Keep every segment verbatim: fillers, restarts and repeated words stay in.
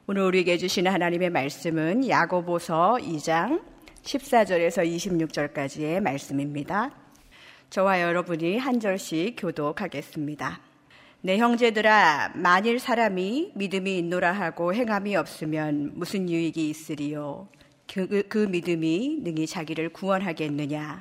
오늘 우리에게 주시는 하나님의 말씀은 야고보서 이 장 십사 절에서 이십육 절까지의 말씀입니다. 저와 여러분이 한 절씩 교독하겠습니다. 내 형제들아, 만일 사람이 믿음이 있노라 하고 행함이 없으면 무슨 유익이 있으리요? 그, 그 믿음이 능히 자기를 구원하겠느냐?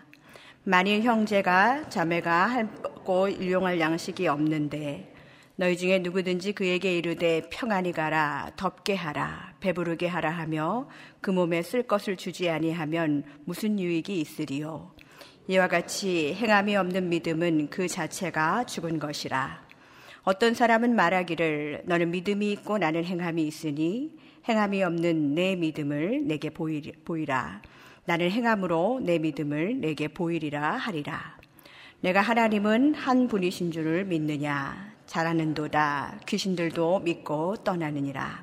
만일 형제가 자매가 할고 일용할 양식이 없는데 너희 중에 누구든지 그에게 이르되 평안히 가라, 덥게 하라, 배부르게 하라 하며 그 몸에 쓸 것을 주지 아니하면 무슨 유익이 있으리요? 이와 같이 행함이 없는 믿음은 그 자체가 죽은 것이라. 어떤 사람은 말하기를 너는 믿음이 있고 나는 행함이 있으니 행함이 없는 내 믿음을 내게 보이라. 나는 행함으로 내 믿음을 내게 보이리라 하리라. 내가 하나님은 한 분이신 줄을 믿느냐? 잘하는도다. 귀신들도 믿고 떠나느니라.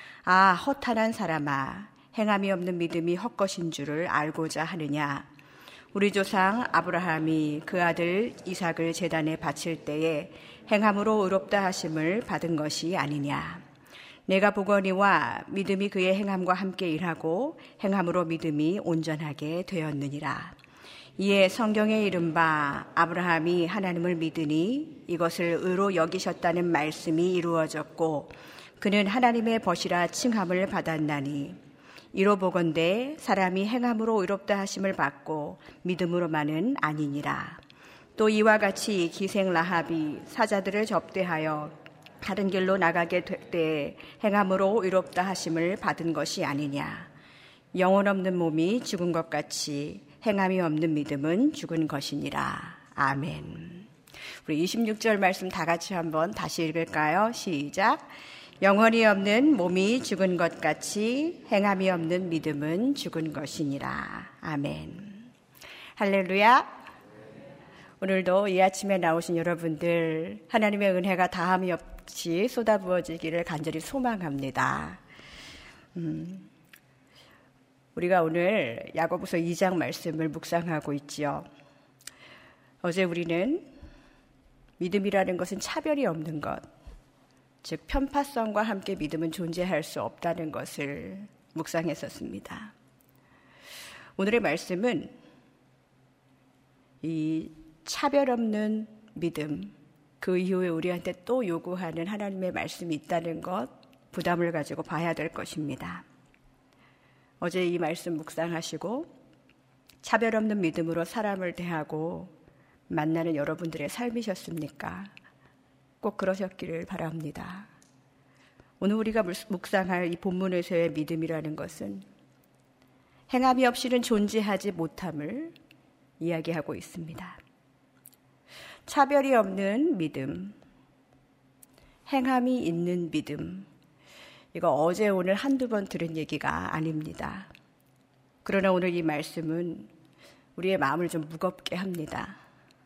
아, 허탄한 사람아, 행함이 없는 믿음이 헛것인 줄을 알고자 하느냐? 우리 조상 아브라함이 그 아들 이삭을 제단에 바칠 때에 행함으로 의롭다 하심을 받은 것이 아니냐? 내가 보거니와 믿음이 그의 행함과 함께 일하고 행함으로 믿음이 온전하게 되었느니라. 이에 성경에 이른바 아브라함이 하나님을 믿으니 이것을 의로 여기셨다는 말씀이 이루어졌고 그는 하나님의 벗이라 칭함을 받았나니 이로 보건대 사람이 행함으로 의롭다 하심을 받고 믿음으로만은 아니니라. 또 이와 같이 기생 라합이 사자들을 접대하여 다른 길로 나가게 될 때 행함으로 의롭다 하심을 받은 것이 아니냐. 영혼 없는 몸이 죽은 것 같이 행함이 없는 믿음은 죽은 것이니라. 아멘. 우리 이십육 절 말씀 다 같이 한번 다시 읽을까요? 시작. 영혼이 없는 몸이 죽은 것 같이 행함이 없는 믿음은 죽은 것이니라. 아멘. 할렐루야. 오늘도 이 아침에 나오신 여러분들 하나님의 은혜가 다함이 없이 쏟아부어지기를 간절히 소망합니다. 음, 우리가 오늘 야고보서 이 장 말씀을 묵상하고 있지요. 어제 우리는 믿음이라는 것은 차별이 없는 것, 즉 편파성과 함께 믿음은 존재할 수 없다는 것을 묵상했었습니다. 오늘의 말씀은 이 차별 없는 믿음, 그 이후에 우리한테 또 요구하는 하나님의 말씀이 있다는 것, 부담을 가지고 봐야 될 것입니다. 어제 이 말씀 묵상하시고 차별 없는 믿음으로 사람을 대하고 만나는 여러분들의 삶이셨습니까? 꼭 그러셨기를 바랍니다. 오늘 우리가 묵상할 이 본문에서의 믿음이라는 것은 행함이 없이는 존재하지 못함을 이야기하고 있습니다. 차별이 없는 믿음, 행함이 있는 믿음, 이거 어제 오늘 한두 번 들은 얘기가 아닙니다. 그러나 오늘 이 말씀은 우리의 마음을 좀 무겁게 합니다.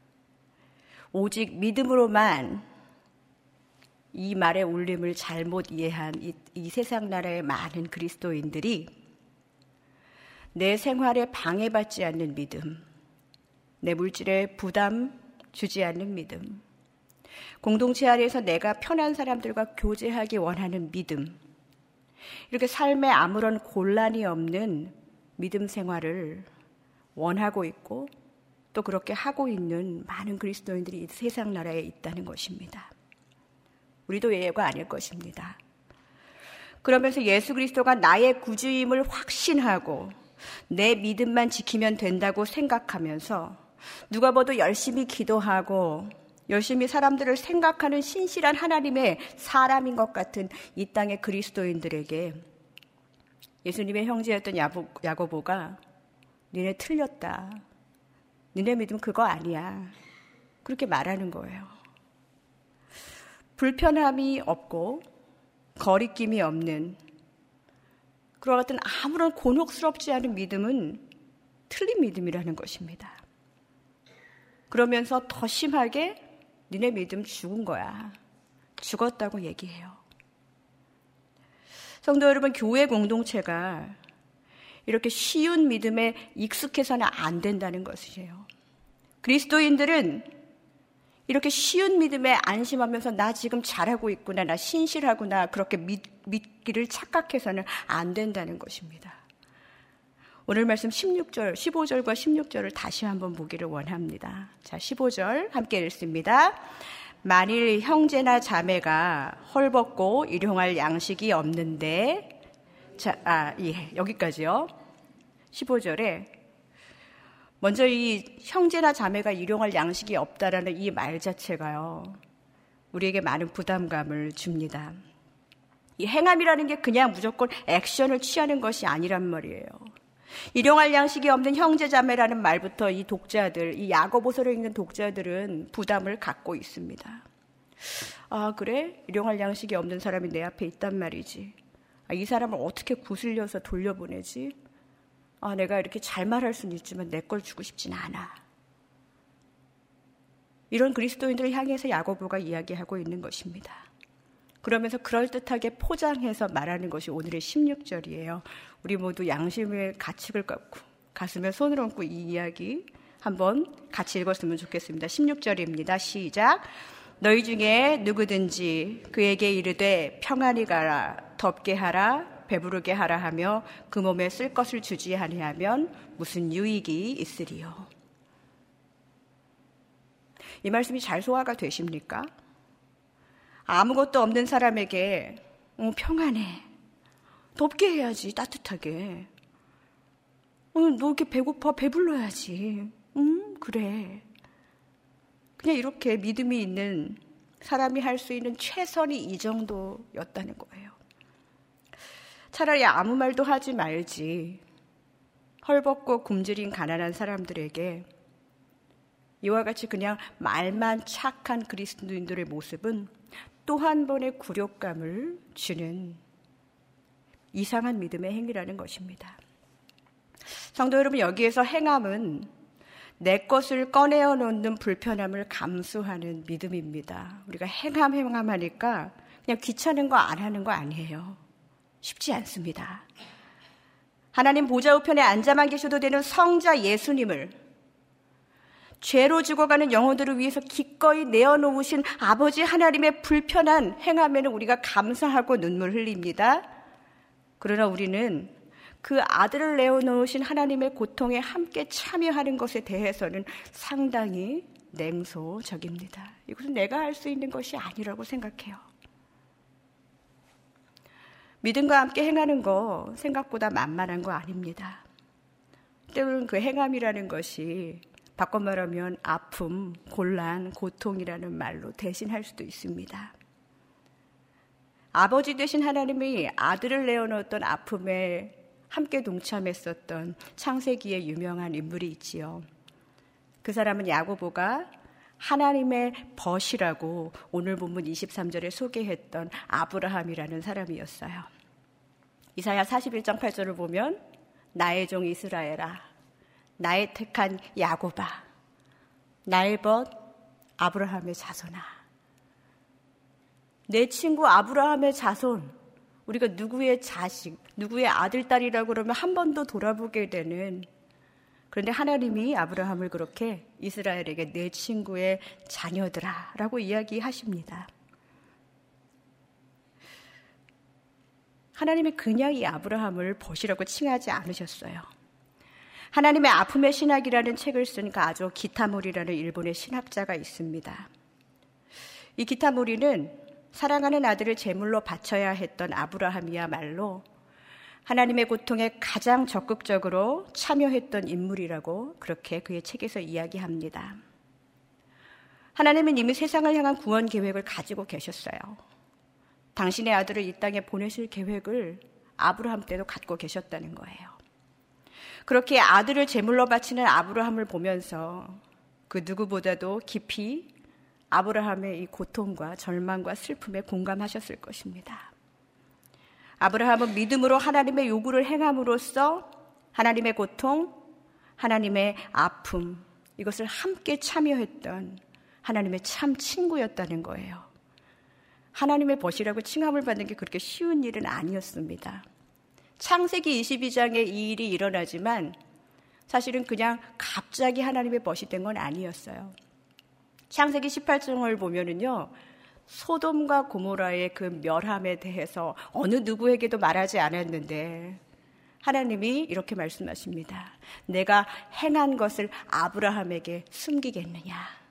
오직 믿음으로만 이 말의 울림을 잘못 이해한 이, 이 세상 나라의 많은 그리스도인들이 내 생활에 방해받지 않는 믿음, 내 물질에 부담 주지 않는 믿음, 공동체 안에서 내가 편한 사람들과 교제하기 원하는 믿음, 이렇게 삶에 아무런 곤란이 없는 믿음 생활을 원하고 있고 또 그렇게 하고 있는 많은 그리스도인들이 이 세상 나라에 있다는 것입니다. 우리도 예외가 아닐 것입니다. 그러면서 예수 그리스도가 나의 구주임을 확신하고 내 믿음만 지키면 된다고 생각하면서 누가 봐도 열심히 기도하고 열심히 사람들을 생각하는 신실한 하나님의 사람인 것 같은 이 땅의 그리스도인들에게 예수님의 형제였던 야보, 야고보가 니네 틀렸다. 니네 믿음 그거 아니야. 그렇게 말하는 거예요. 불편함이 없고 거리낌이 없는 그와 같은 아무런 곤혹스럽지 않은 믿음은 틀린 믿음이라는 것입니다. 그러면서 더 심하게 니네 믿음 죽은 거야. 죽었다고 얘기해요. 성도 여러분, 교회 공동체가 이렇게 쉬운 믿음에 익숙해서는 안 된다는 것이에요. 그리스도인들은 이렇게 쉬운 믿음에 안심하면서 나 지금 잘하고 있구나, 나 신실하구나, 그렇게 믿, 믿기를 착각해서는 안 된다는 것입니다. 오늘 말씀 십육 절, 십오 절과 십육 절을 다시 한번 보기를 원합니다. 자, 십오 절 함께 읽습니다. 만일 형제나 자매가 헐벗고 일용할 양식이 없는데, 자, 아, 예, 여기까지요. 십오 절에 먼저 이 형제나 자매가 일용할 양식이 없다라는 이 말 자체가요, 우리에게 많은 부담감을 줍니다. 이 행함이라는 게 그냥 무조건 액션을 취하는 것이 아니란 말이에요. 일용할 양식이 없는 형제 자매라는 말부터 이 독자들, 이 야고보서를 읽는 독자들은 부담을 갖고 있습니다. 아, 그래? 일용할 양식이 없는 사람이 내 앞에 있단 말이지. 아, 이 사람을 어떻게 구슬려서 돌려보내지? 아, 내가 이렇게 잘 말할 수는 있지만 내 걸 주고 싶진 않아. 이런 그리스도인들을 향해서 야고보가 이야기하고 있는 것입니다. 그러면서 그럴듯하게 포장해서 말하는 것이 오늘의 십육 절이에요. 우리 모두 양심의 가책을 갖고 가슴에 손을 얹고 이 이야기 한번 같이 읽었으면 좋겠습니다. 십육 절입니다. 시작. 너희 중에 누구든지 그에게 이르되 평안히 가라, 덥게 하라, 배부르게 하라 하며 그 몸에 쓸 것을 주지 아니하면 무슨 유익이 있으리요. 이 말씀이 잘 소화가 되십니까? 아무것도 없는 사람에게 어, 평안해, 덥게 해야지, 따뜻하게. 어, 너 이렇게 배고파, 배불러야지. 음, 그래. 그냥 이렇게 믿음이 있는 사람이 할 수 있는 최선이 이 정도였다는 거예요. 차라리 아무 말도 하지 말지. 헐벗고 굶주린 가난한 사람들에게 이와 같이 그냥 말만 착한 그리스도인들의 모습은 또 한 번의 굴욕감을 주는 이상한 믿음의 행위라는 것입니다. 성도 여러분, 여기에서 행함은 내 것을 꺼내어 놓는 불편함을 감수하는 믿음입니다. 우리가 행함 행함 하니까 그냥 귀찮은 거 안 하는 거 아니에요. 쉽지 않습니다. 하나님 보좌 우편에 앉아만 계셔도 되는 성자 예수님을, 죄로 죽어가는 영혼들을 위해서 기꺼이 내어놓으신 아버지 하나님의 불편한 행함에는 우리가 감사하고 눈물 흘립니다. 그러나 우리는 그 아들을 내어놓으신 하나님의 고통에 함께 참여하는 것에 대해서는 상당히 냉소적입니다. 이것은 내가 할 수 있는 것이 아니라고 생각해요. 믿음과 함께 행하는 거 생각보다 만만한 거 아닙니다. 때로는 그 행함이라는 것이 바꿔 말하면 아픔, 곤란, 고통이라는 말로 대신할 수도 있습니다. 아버지 되신 하나님이 아들을 내어놓았던 아픔에 함께 동참했었던 창세기의 유명한 인물이 있지요. 그 사람은 야고보가 하나님의 벗이라고 오늘 본문 이십삼 절에 소개했던 아브라함이라는 사람이었어요. 이사야 사십일 장 팔 절을 보면 나의 종 이스라엘아, 나의 택한 야고바, 나의 벗 아브라함의 자손아. 내 친구 아브라함의 자손, 우리가 누구의 자식, 누구의 아들, 딸이라고 그러면 한 번 더 돌아보게 되는, 그런데 하나님이 아브라함을 그렇게 이스라엘에게 내 친구의 자녀들아 라고 이야기하십니다. 하나님이 그냥 이 아브라함을 벗이라고 칭하지 않으셨어요. 하나님의 아픔의 신학이라는 책을 쓴 가조 기타모리라는 일본의 신학자가 있습니다. 이 기타모리는 사랑하는 아들을 제물로 바쳐야 했던 아브라함이야말로 하나님의 고통에 가장 적극적으로 참여했던 인물이라고 그렇게 그의 책에서 이야기합니다. 하나님은 이미 세상을 향한 구원 계획을 가지고 계셨어요. 당신의 아들을 이 땅에 보내실 계획을 아브라함 때도 갖고 계셨다는 거예요. 그렇게 아들을 제물로 바치는 아브라함을 보면서 그 누구보다도 깊이 아브라함의 이 고통과 절망과 슬픔에 공감하셨을 것입니다. 아브라함은 믿음으로 하나님의 요구를 행함으로써 하나님의 고통, 하나님의 아픔, 이것을 함께 참여했던 하나님의 참 친구였다는 거예요. 하나님의 벗이라고 칭함을 받는 게 그렇게 쉬운 일은 아니었습니다. 창세기 이십이 장에 이 일이 일어나지만 사실은 그냥 갑자기 하나님의 벗이 된 건 아니었어요. 창세기 십팔 장을 보면은요, 소돔과 고모라의 그 멸함에 대해서 어느 누구에게도 말하지 않았는데 하나님이 이렇게 말씀하십니다. 내가 행한 것을 아브라함에게 숨기겠느냐.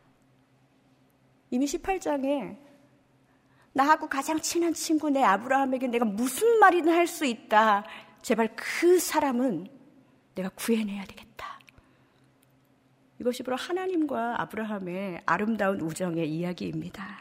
이미 십팔 장에 나하고 가장 친한 친구 내 아브라함에게 내가 무슨 말이든 할 수 있다. 제발 그 사람은 내가 구해내야 되겠다. 이것이 바로 하나님과 아브라함의 아름다운 우정의 이야기입니다.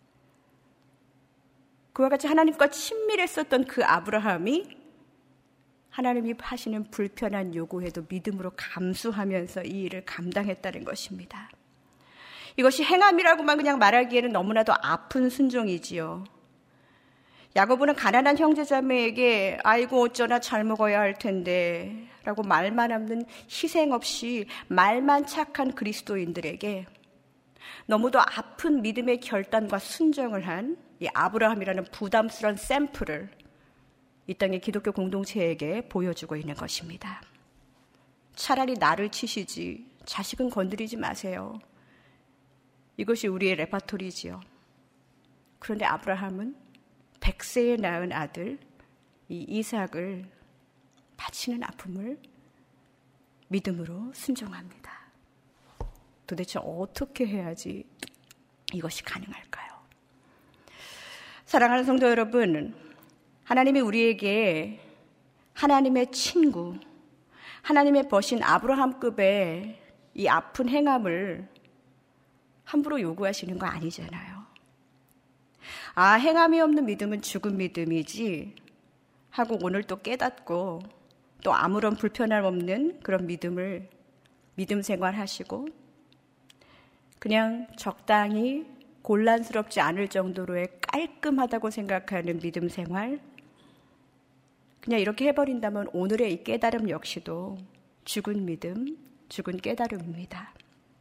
그와 같이 하나님과 친밀했었던 그 아브라함이 하나님이 하시는 불편한 요구에도 믿음으로 감수하면서 이 일을 감당했다는 것입니다. 이것이 행함이라고만 그냥 말하기에는 너무나도 아픈 순종이지요. 야고보는 가난한 형제자매에게 아이고 어쩌나 잘 먹어야 할 텐데 라고 말만 없는 희생 없이 말만 착한 그리스도인들에게 너무도 아픈 믿음의 결단과 순종을 한 이 아브라함이라는 부담스러운 샘플을 이 땅의 기독교 공동체에게 보여주고 있는 것입니다. 차라리 나를 치시지 자식은 건드리지 마세요. 이것이 우리의 레파토리지요. 그런데 아브라함은 백세에 낳은 아들 이 이삭을 바치는 아픔을 믿음으로 순종합니다. 도대체 어떻게 해야지 이것이 가능할까요? 사랑하는 성도 여러분, 하나님이 우리에게 하나님의 친구, 하나님의 버신 아브라함급의 이 아픈 행함을 함부로 요구하시는 거 아니잖아요. 아, 행함이 없는 믿음은 죽은 믿음이지 하고 오늘 또 깨닫고 또 아무런 불편함 없는 그런 믿음을 믿음 생활하시고 그냥 적당히 곤란스럽지 않을 정도로의 깔끔하다고 생각하는 믿음 생활, 그냥 이렇게 해버린다면 오늘의 이 깨달음 역시도 죽은 믿음, 죽은 깨달음입니다.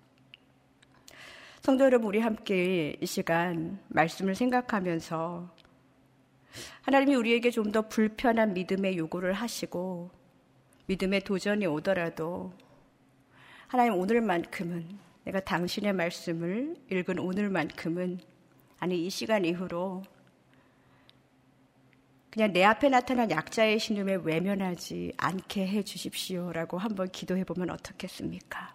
성도 여러분, 우리 함께 이 시간 말씀을 생각하면서 하나님이 우리에게 좀 더 불편한 믿음의 요구를 하시고 믿음의 도전이 오더라도 하나님 오늘만큼은 내가 당신의 말씀을 읽은 오늘만큼은 아니 이 시간 이후로 그냥 내 앞에 나타난 약자의 신음에 외면하지 않게 해 주십시오라고 한번 기도해 보면 어떻겠습니까?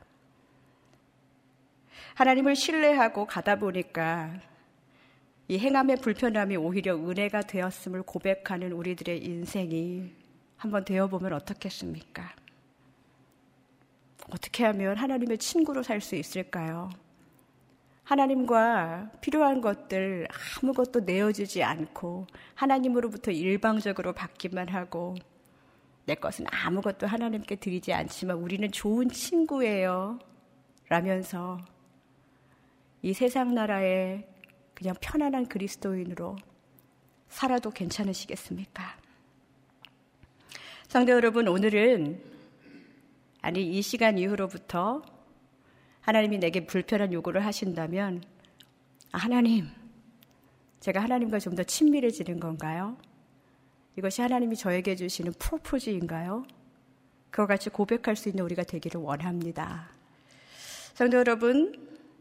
하나님을 신뢰하고 가다 보니까 이 행함의 불편함이 오히려 은혜가 되었음을 고백하는 우리들의 인생이 한번 되어보면 어떻겠습니까? 어떻게 하면 하나님의 친구로 살 수 있을까요? 하나님과 필요한 것들 아무것도 내어주지 않고 하나님으로부터 일방적으로 받기만 하고 내 것은 아무것도 하나님께 드리지 않지만 우리는 좋은 친구예요 라면서 이 세상 나라에 그냥 편안한 그리스도인으로 살아도 괜찮으시겠습니까? 성도 여러분, 오늘은 아니 이 시간 이후로부터 하나님이 내게 불편한 요구를 하신다면 아, 하나님, 제가 하나님과 좀 더 친밀해지는 건가요? 이것이 하나님이 저에게 주시는 프로포즈인가요? 그와 같이 고백할 수 있는 우리가 되기를 원합니다. 성도 여러분,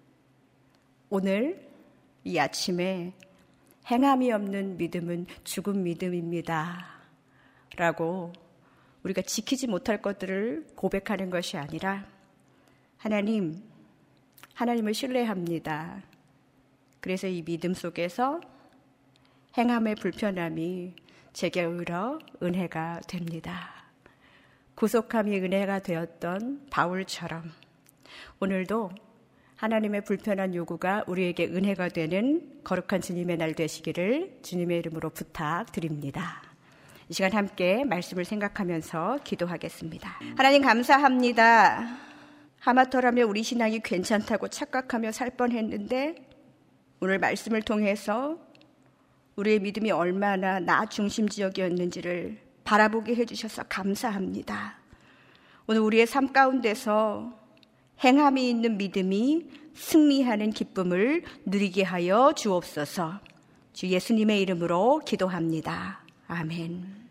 오늘 이 아침에 행함이 없는 믿음은 죽은 믿음입니다 라고 우리가 지키지 못할 것들을 고백하는 것이 아니라 하나님, 하나님을 신뢰합니다. 그래서 이 믿음 속에서 행함의 불편함이 제게 오히려 은혜가 됩니다. 구속함이 은혜가 되었던 바울처럼 오늘도 하나님의 불편한 요구가 우리에게 은혜가 되는 거룩한 주님의 날 되시기를 주님의 이름으로 부탁드립니다. 이 시간 함께 말씀을 생각하면서 기도하겠습니다. 하나님 감사합니다. 하마터라며 우리 신앙이 괜찮다고 착각하며 살 뻔했는데 오늘 말씀을 통해서 우리의 믿음이 얼마나 나 중심지역이었는지를 바라보게 해주셔서 감사합니다. 오늘 우리의 삶 가운데서 행함이 있는 믿음이 승리하는 기쁨을 누리게 하여 주옵소서. 주 예수님의 이름으로 기도합니다. 아멘.